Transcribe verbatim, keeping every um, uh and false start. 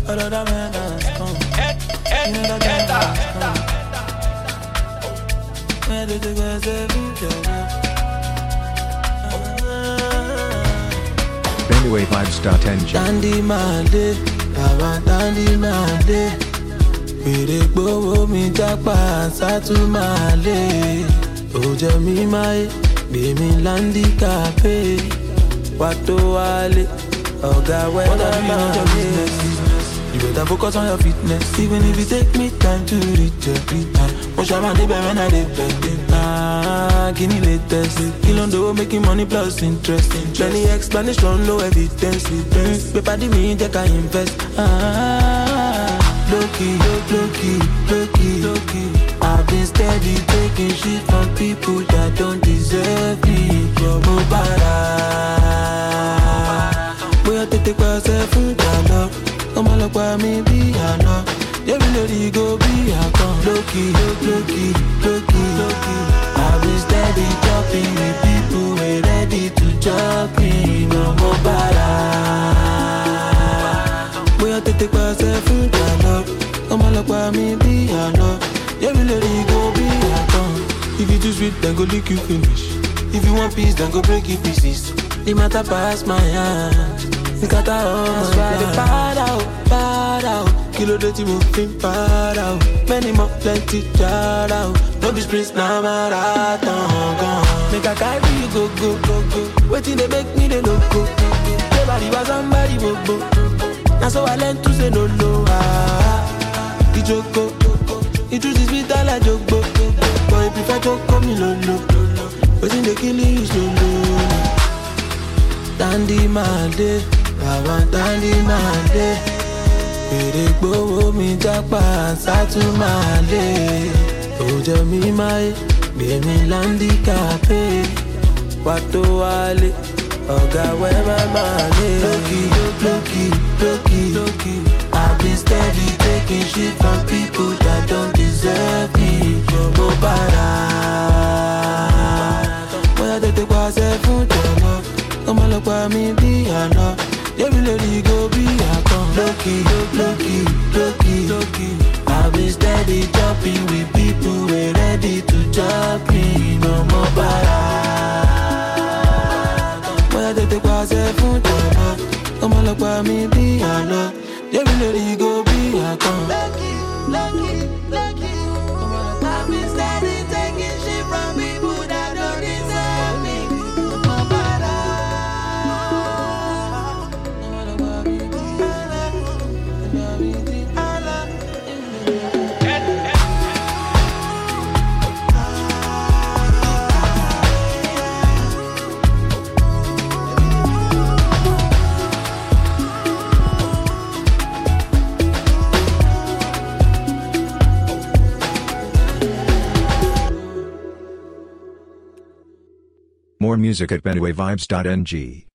all of the men has come. You know the gang has come. Where did the girls every day? Benue Vibes dot N G. Dandy Mande, Baba Dandy Mande. Pere gbowo mi japa satu male. Oje mi mai, be mi landi cafe. Wato wale, oga weather man. You better focus on your fitness, even if it take me time to reach it. Push up my neighbor when I did bed. Ah, give me latest. Kill on the making money plus interest. Plenty explanation, no evidence. Paper di me, take I invest. Ah, low key, low key, low key, low key. I've been steady taking shit from people that don't deserve me. Mobara, boy I take myself from Ghana. Come on, look by me, be a no. Yeah, we let it go, be a con. Low-key, low-key, low-key, low-key. I've been steady talking with people who ain't ready to jump me. No more bada. We have to take myself from Ghana. Come on, look by me, be a no. Yeah, we let it go, be a con. If you too sweet, then go lick you finish. If you want peace, then go break it pieces. The matter pass my hand. Nikata oh my God, bad out, bad out. Kilo dirty moving bad out. Many more plenty jar out. No be sprints now marathon gone. Make a carry you go go go go. Waiting they make me the loco. Everybody was somebody bobo. Now so I learned to say no no. Ah, the joko. The truth is sweet like joko. But if you prefer joko me no no. Waiting they kill you slow. Dandy Mande. Baba Dandy Mande. Pere gbowo mi japa satu male. Oje mi mai, be mi landi cafe. Wato wale, oga weba male. Loki, loki, loki, loki. I've been steady taking shit from people that don't deserve me. Mobara, boy I take myself from Ghana. Come on, look by me, be a no. Yeah, we let it go, be a con. Low-key, low-key, low-key, low-key. I've been steady jumping with people who ain't ready to jump me. No more bada. Boy, I take myself from Ghana. Come on, look by me, be a no. Yeah, we let it go, be a con. Low-key, low-key, low-key. I've been steady taking shit from people that don't deserve me. No more bada. More music at Benue Vibes dot N G.